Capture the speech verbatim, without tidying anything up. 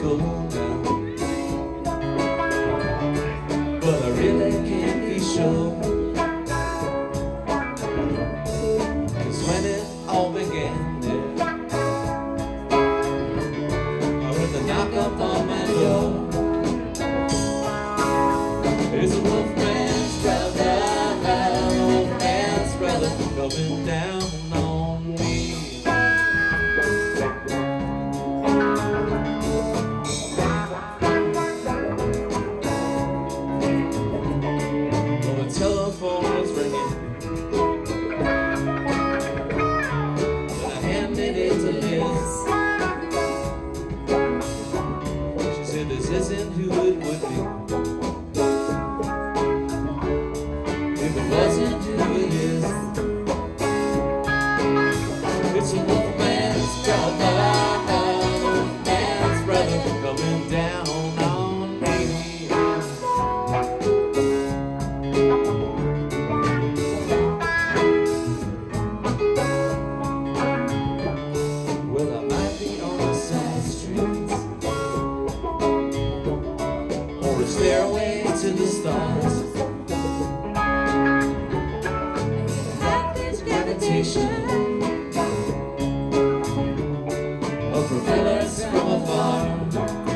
go now, but I really can't be sure. 'Cause when it all began there, I heard the knock up on my door. It's a wolfman's brother, wolfman's brother coming down on me. Well, the telephone was ringing, and I handed it to Liz. She said, "This isn't who it would be. If it wasn't who it is, it's a wolfman's brother, wolfman's brother coming down on me." Well, I might be on the side streets or a stairway to the stars. Of propellers from afar.